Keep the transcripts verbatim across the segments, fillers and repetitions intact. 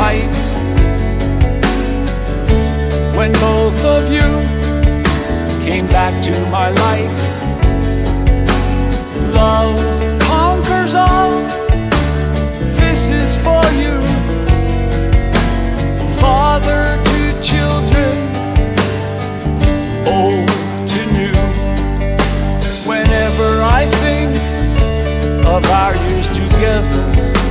right. When both of you came back to my life, love conquers all. This is for you, father to children, old to new. Whenever I think of our years together,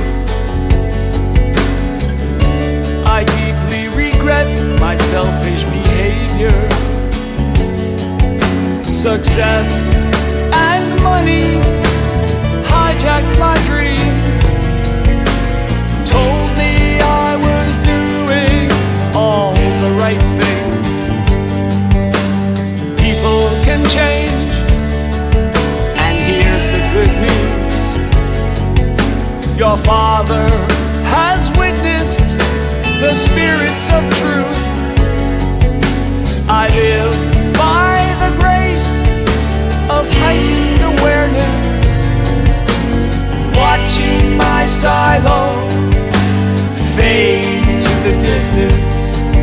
I deeply regret my selfish behavior. Success and money hijacked my dreams, told me I was doing all the right things. People can change, and here's the good news. Your father has witnessed the spirits of truth. I live by the grace of heightened awareness, watching my silo fade to the distance.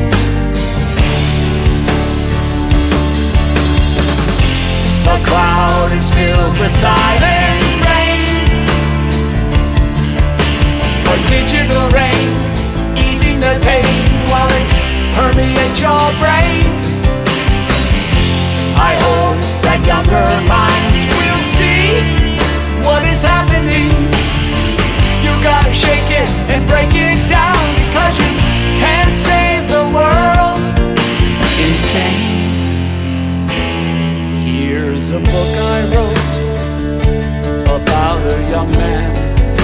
The cloud is filled with silent rain, or digital rain, easing the pain while it permeates your brain. I hope that younger minds will see what is happening. You gotta shake it and break it down, because you can't save the world insane. Here's a book I wrote about a young man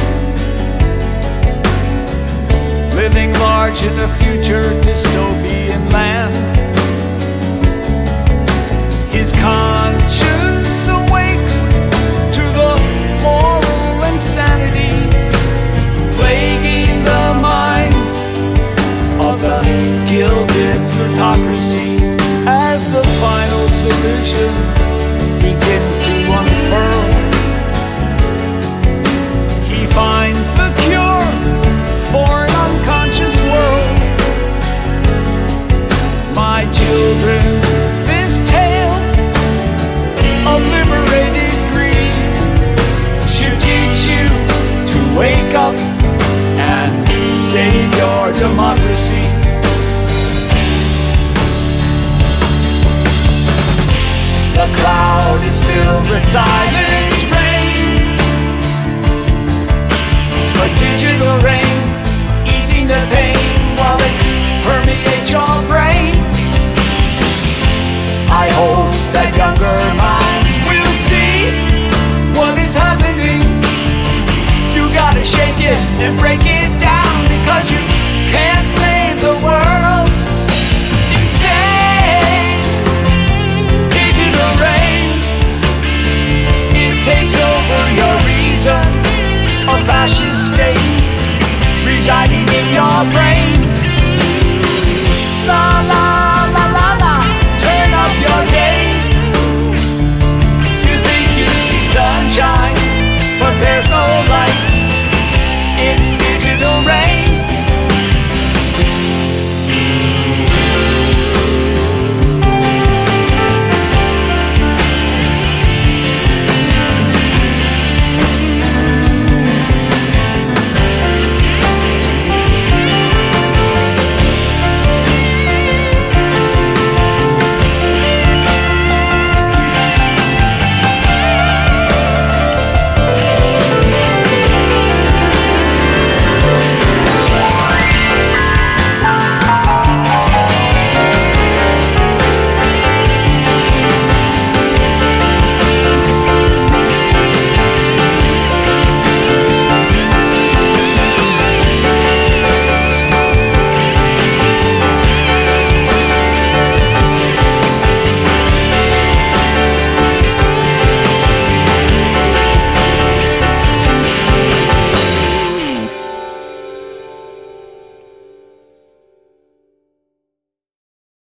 living large in a future dystopian land. His conscience awakes to the moral insanity plaguing the minds of the gilded plutocracy. As the final solution begins